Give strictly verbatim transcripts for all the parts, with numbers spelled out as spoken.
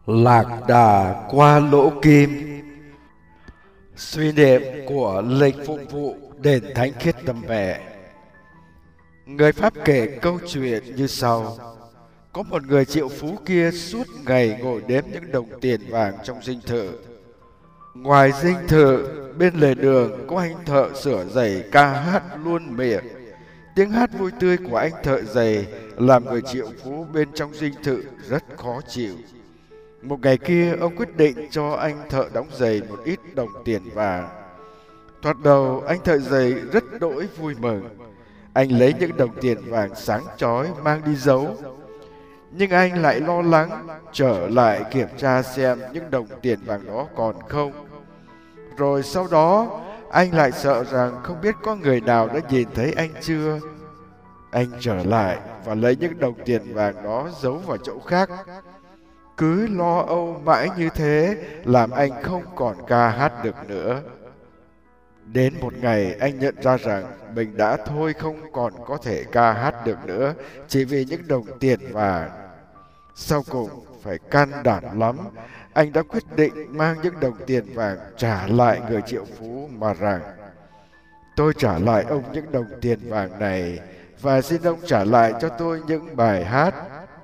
Lạc đà qua lỗ kim. Suy niệm của lịch phục vụ đền Thánh Khiết Tâm Mẹ. Người Pháp kể câu chuyện như sau. Có một người triệu phú kia suốt ngày ngồi đếm những đồng tiền vàng trong dinh thự. Ngoài dinh thự, bên lề đường có anh thợ sửa giày ca hát luôn miệng. Tiếng hát vui tươi của anh thợ giày làm người triệu phú bên trong dinh thự rất khó chịu. Một ngày kia, ông quyết định cho anh thợ đóng giày một ít đồng tiền vàng. Thoạt đầu, anh thợ giày rất đỗi vui mừng. Anh lấy những đồng tiền vàng sáng chói mang đi giấu. Nhưng anh lại lo lắng trở lại kiểm tra xem những đồng tiền vàng đó còn không. Rồi sau đó, anh lại sợ rằng không biết có người nào đã nhìn thấy anh chưa. Anh trở lại và lấy những đồng tiền vàng đó giấu vào chỗ khác. Cứ lo âu mãi như thế làm anh không còn ca hát được nữa. Đến một ngày anh nhận ra rằng mình đã thôi không còn có thể ca hát được nữa chỉ vì những đồng tiền vàng. Sau cùng phải can đảm lắm, anh đã quyết định mang những đồng tiền vàng trả lại người triệu phú mà rằng: tôi trả lại ông những đồng tiền vàng này và xin ông trả lại cho tôi những bài hát.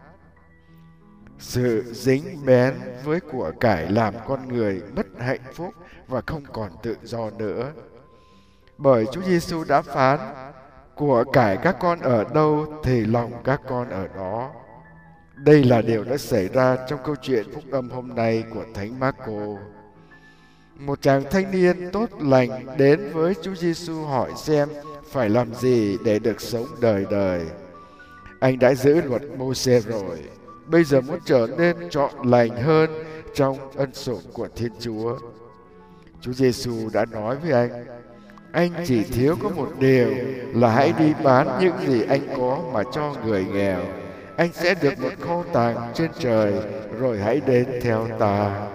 Sự dính bén với của cải làm con người mất hạnh phúc và không còn tự do nữa. Bởi Chúa Giêsu đã phán: của cải các con ở đâu thì lòng các con ở đó. Đây là điều đã xảy ra trong câu chuyện phúc âm hôm nay của Thánh Mác-cô. Một chàng thanh niên tốt lành đến với Chúa Giêsu hỏi xem phải làm gì để được sống đời đời. Anh đã giữ luật Mô-sê rồi, bây giờ muốn trở nên trọn lành hơn trong ân sủng của Thiên Chúa. Chúa Giêsu đã nói với anh: anh chỉ thiếu có một điều là hãy đi bán những gì anh có mà cho người nghèo. Anh sẽ được một kho tàng trên trời, rồi hãy đến theo ta.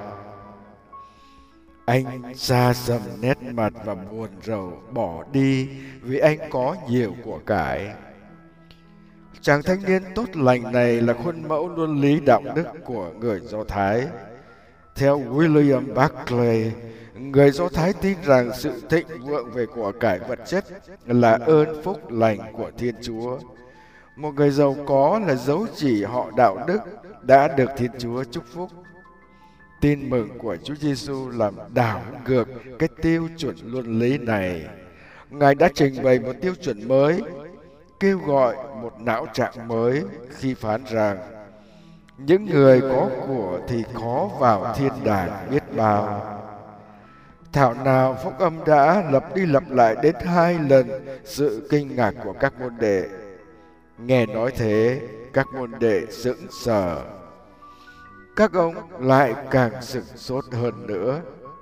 Anh xa sầm nét mặt và buồn rầu bỏ đi vì anh có nhiều của cải. Chàng thanh niên tốt lành này là khuôn mẫu luân lý đạo đức của người Do Thái. Theo William Barclay, người Do Thái tin rằng sự thịnh vượng về của cải vật chất là ơn phúc lành của Thiên Chúa. Một người giàu có là dấu chỉ họ đạo đức đã được Thiên Chúa chúc phúc. Tin mừng của Chúa Giêsu làm đảo ngược cái tiêu chuẩn luân lý này. Ngài đã trình bày một tiêu chuẩn mới, kêu gọi một não trạng mới khi phán rằng: những người có của thì khó vào thiên đàng biết bao. Thảo nào phúc âm đã lặp đi lặp lại đến hai lần sự kinh ngạc của các môn đệ. Nghe nói thế, các môn đệ sững sờ. Các ông lại càng sửng sốt hơn nữa.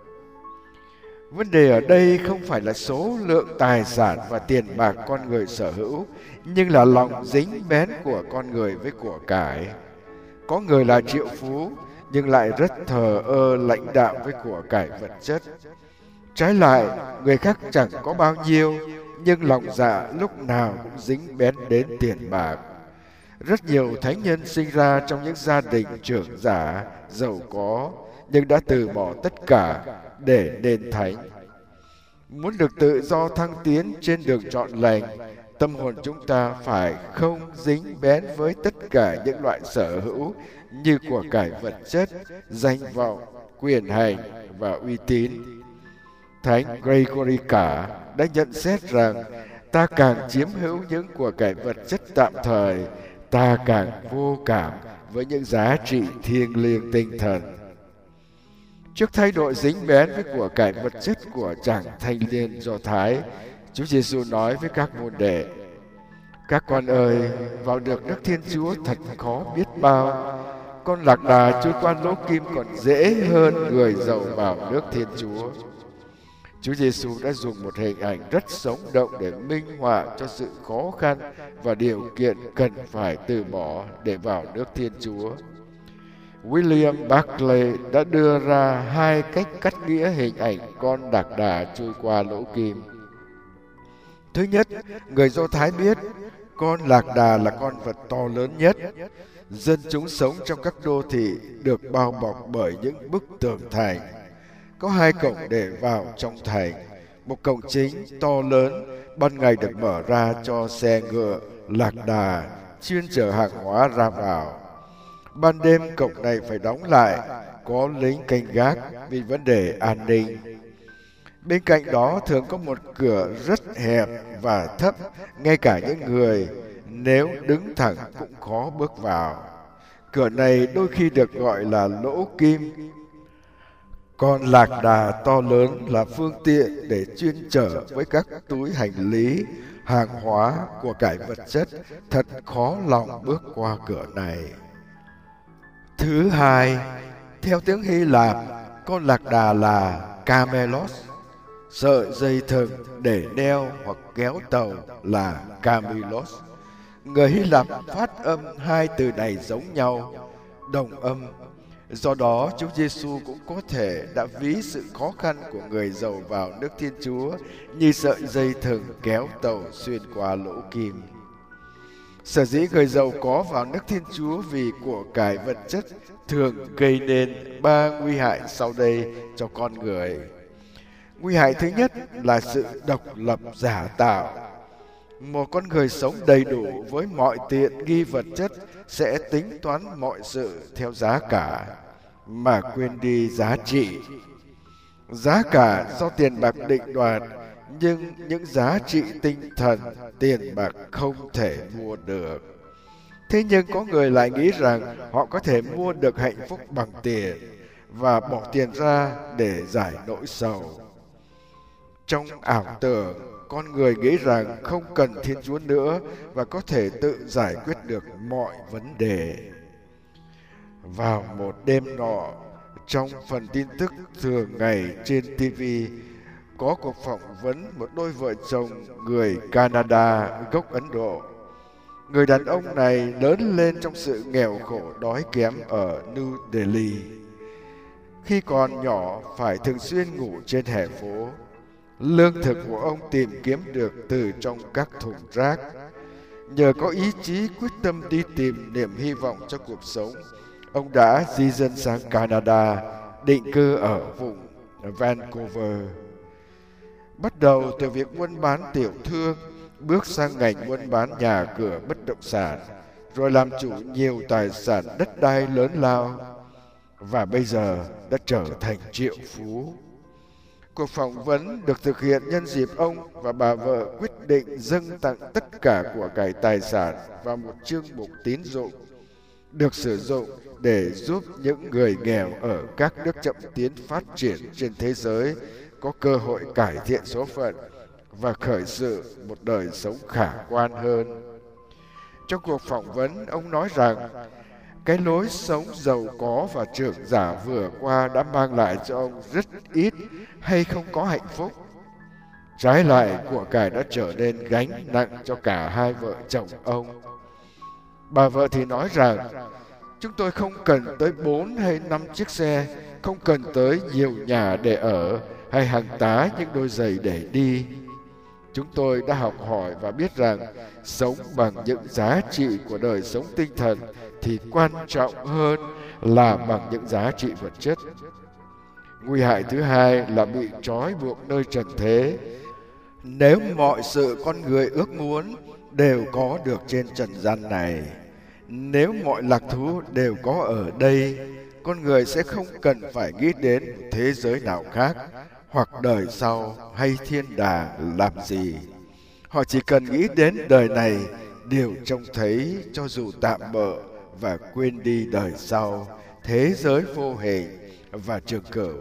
Vấn đề ở đây không phải là số lượng tài sản và tiền bạc con người sở hữu, nhưng là lòng dính bén của con người với của cải. Có người là triệu phú, nhưng lại rất thờ ơ lãnh đạo với của cải vật chất. Trái lại, người khác chẳng có bao nhiêu, nhưng lòng dạ lúc nào cũng dính bén đến tiền bạc. Rất nhiều thánh nhân sinh ra trong những gia đình trưởng giả, giàu có, nhưng đã từ bỏ tất cả để nên thánh. Muốn được tự do thăng tiến trên đường trọn lành, tâm hồn chúng ta phải không dính bén với tất cả những loại sở hữu như của cải vật chất, danh vọng, quyền hành và uy tín. Thánh Gregory Cả đã nhận xét rằng ta càng chiếm hữu những của cải vật chất tạm thời, ta càng vô cảm với những giá trị thiêng liêng tinh thần. Trước thay đổi dính bén với của cải vật chất của chàng thanh niên Do Thái, Chúa Giêsu nói với các môn đệ: các con ơi, vào được nước Thiên Chúa thật khó biết bao. Con lạc đà trôi qua lỗ kim còn dễ hơn người giàu vào nước Thiên Chúa. Chúa Giêsu đã dùng một hình ảnh rất sống động để minh họa cho sự khó khăn và điều kiện cần phải từ bỏ để vào nước Thiên Chúa. William Barclay đã đưa ra hai cách cắt nghĩa hình ảnh con lạc đà trôi qua lỗ kim. Thứ nhất, người Do Thái biết con lạc đà là con vật to lớn nhất. Dân chúng sống trong các đô thị được bao bọc bởi những bức tường thành. Có hai cổng để vào trong thành. Một cổng chính to lớn, ban ngày được mở ra cho xe ngựa, lạc đà, chuyên chở hàng hóa ra vào. Ban đêm cổng này phải đóng lại, có lính canh gác vì vấn đề an ninh. Bên cạnh đó thường có một cửa rất hẹp và thấp, ngay cả những người nếu đứng thẳng cũng khó bước vào. Cửa này đôi khi được gọi là lỗ kim. Còn lạc đà to lớn là phương tiện để chuyên chở với các túi hành lý, hàng hóa, của cải vật chất, thật khó lòng bước qua cửa này. Thứ hai, theo tiếng Hy Lạp, con lạc đà là camelos, sợi dây thừng để neo hoặc kéo tàu là kamilos. Người Hy Lạp phát âm hai từ này giống nhau, đồng âm. Do đó, Chúa Giêsu cũng có thể đã ví sự khó khăn của người giàu vào nước Thiên Chúa như sợi dây thừng kéo tàu xuyên qua lỗ kim. Sở dĩ người giàu có vào nước Thiên Chúa vì của cải vật chất thường gây nên ba nguy hại sau đây cho con người. Nguy hại thứ nhất là sự độc lập giả tạo. Một con người sống đầy đủ với mọi tiện nghi vật chất sẽ tính toán mọi sự theo giá cả, mà quên đi giá trị. Giá cả do tiền bạc định đoạt, nhưng những giá trị tinh thần tiền bạc không thể mua được. Thế nhưng có người lại nghĩ rằng họ có thể mua được hạnh phúc bằng tiền và bỏ tiền ra để giải nỗi sầu. Trong ảo tưởng, con người nghĩ rằng không cần Thiên Chúa nữa và có thể tự giải quyết được mọi vấn đề. Vào một đêm nọ, trong phần tin tức thường ngày trên ti vi, có cuộc phỏng vấn một đôi vợ chồng người Canada gốc Ấn Độ. Người đàn ông này lớn lên trong sự nghèo khổ đói kém ở New Delhi. Khi còn nhỏ phải thường xuyên ngủ trên hè phố. Lương thực của ông tìm kiếm được từ trong các thùng rác. Nhờ có ý chí quyết tâm đi tìm niềm hy vọng cho cuộc sống, ông đã di dân sang Canada, định cư ở vùng Vancouver. Bắt đầu từ việc buôn bán tiểu thương, bước sang ngành buôn bán nhà cửa bất động sản, rồi làm chủ nhiều tài sản đất đai lớn lao, và bây giờ đã trở thành triệu phú. Cuộc phỏng vấn được thực hiện nhân dịp ông và bà vợ quyết định dâng tặng tất cả của cải tài sản vào một chương mục tín dụng, được sử dụng để giúp những người nghèo ở các nước chậm tiến phát triển trên thế giới có cơ hội cải thiện số phận và khởi sự một đời sống khả quan hơn. Trong cuộc phỏng vấn, ông nói rằng cái lối sống giàu có và trưởng giả vừa qua đã mang lại cho ông rất ít hay không có hạnh phúc. Trái lại, của cải đã trở nên gánh nặng cho cả hai vợ chồng ông. Bà vợ thì nói rằng, chúng tôi không cần tới bốn hay năm chiếc xe, không cần tới nhiều nhà để ở, hay hàng tá những đôi giày để đi. Chúng tôi đã học hỏi và biết rằng sống bằng những giá trị của đời sống tinh thần thì quan trọng hơn là bằng những giá trị vật chất. Nguy hại thứ hai là bị trói buộc nơi trần thế. Nếu mọi sự con người ước muốn đều có được trên trần gian này, nếu mọi lạc thú đều có ở đây, con người sẽ không cần phải nghĩ đến thế giới nào khác, hoặc đời sau hay thiên đàng làm gì. Họ chỉ cần nghĩ đến đời này, điều trông thấy cho dù tạm bợ, và quên đi đời sau, thế giới vô hình và trường cửu.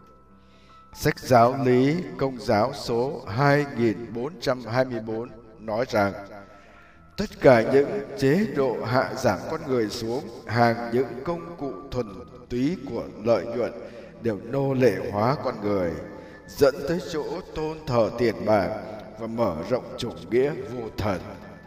Sách giáo lý Công giáo số hai nghìn bốn trăm hai mươi tư nói rằng tất cả những chế độ hạ giảm con người xuống hàng những công cụ thuần túy của lợi nhuận đều nô lệ hóa con người, dẫn tới chỗ tôn thờ tiền bạc và mở rộng chủ nghĩa vô thần.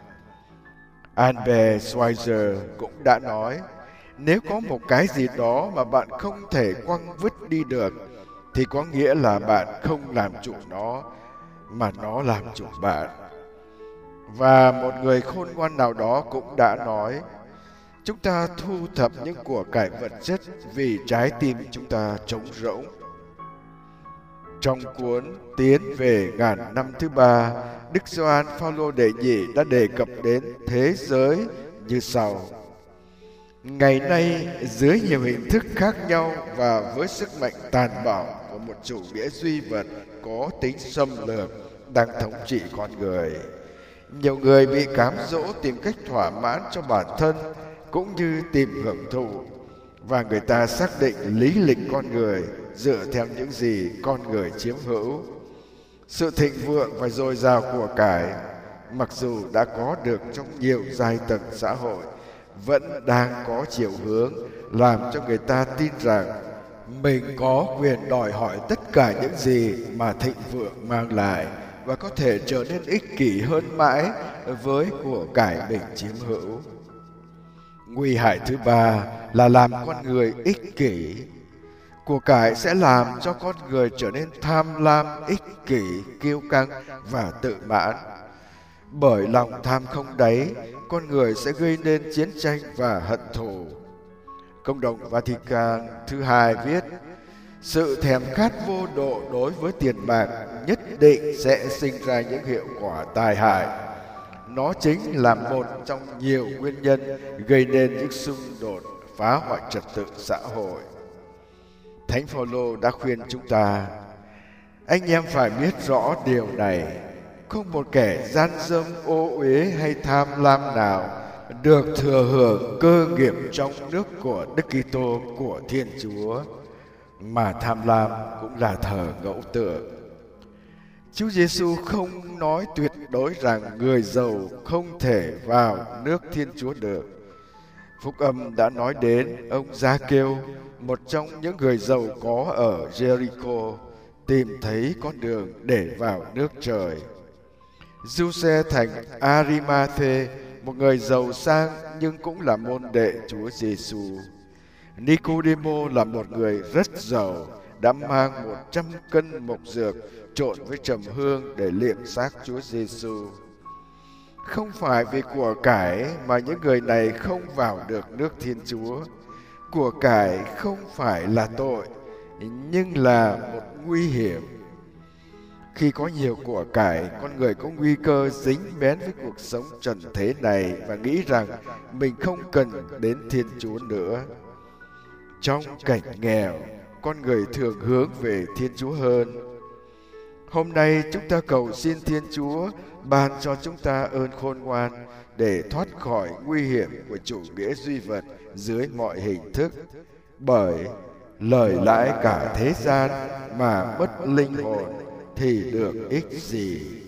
Albert Schweitzer cũng đã nói, nếu có một cái gì đó mà bạn không thể quăng vứt đi được, thì có nghĩa là bạn không làm chủ nó, mà nó làm chủ bạn. Và một người khôn ngoan nào đó cũng đã nói, Chúng ta thu thập những của cải vật chất vì trái tim chúng ta trống rỗng. Trong cuốn Tiến về ngàn năm thứ ba, Đức Gioan Phaolô đệ nhị đã đề cập đến thế giới như sau: ngày nay, dưới nhiều hình thức khác nhau và với sức mạnh tàn bạo của một chủ nghĩa duy vật có tính xâm lược đang thống trị con người, nhiều người bị cám dỗ tìm cách thỏa mãn cho bản thân cũng như tìm hưởng thụ, và người ta xác định lý lịch con người dựa theo những gì con người chiếm hữu. Sự thịnh vượng và dồi dào của cải, mặc dù đã có được trong nhiều giai tầng xã hội, vẫn đang có chiều hướng làm cho người ta tin rằng mình có quyền đòi hỏi tất cả những gì mà thịnh vượng mang lại và có thể trở nên ích kỷ hơn mãi với của cải mình chiếm hữu. Nguy hại thứ ba là làm con người ích kỷ. Của cải sẽ làm cho con người trở nên tham lam, ích kỷ, kiêu căng và tự mãn. Bởi lòng tham không đáy, con người sẽ gây nên chiến tranh và hận thù. Công đồng Vatican thứ hai viết: sự thèm khát vô độ đối với tiền bạc nhất định sẽ sinh ra những hiệu quả tai hại. Nó chính là một trong nhiều nguyên nhân gây nên những xung đột, phá hoại trật tự xã hội. Thánh Phaolô đã khuyên chúng ta: anh em phải biết rõ điều này, không một kẻ gian dâm, ô uế hay tham lam nào được thừa hưởng cơ nghiệp trong nước của Đức Kitô của Thiên Chúa, mà tham lam cũng là thờ ngẫu tượng. Chúa Giêsu không nói tuyệt đối rằng người giàu không thể vào nước Thiên Chúa được. Phúc âm đã nói đến ông Gia-kêu, một trong những người giàu có ở Jericho, tìm thấy con đường để vào nước trời. Giuse thành Arimathe, một người giàu sang nhưng cũng là môn đệ Chúa Giêsu. Nicodemo là một người rất giàu, đã mang một trăm cân mộc dược trộn với trầm hương để liệm xác Chúa Giêsu. Không phải vì của cải mà những người này không vào được nước Thiên Chúa. Của cải không phải là tội, nhưng là một nguy hiểm. Khi có nhiều của cải, con người có nguy cơ dính bén với cuộc sống trần thế này và nghĩ rằng mình không cần đến Thiên Chúa nữa. Trong cảnh nghèo, con người thường hướng về Thiên Chúa hơn. Hôm nay chúng ta cầu xin Thiên Chúa ban cho chúng ta ơn khôn ngoan để thoát khỏi nguy hiểm của chủ nghĩa duy vật dưới mọi hình thức. Bởi lời lãi cả thế gian mà mất linh hồn thì được ích gì?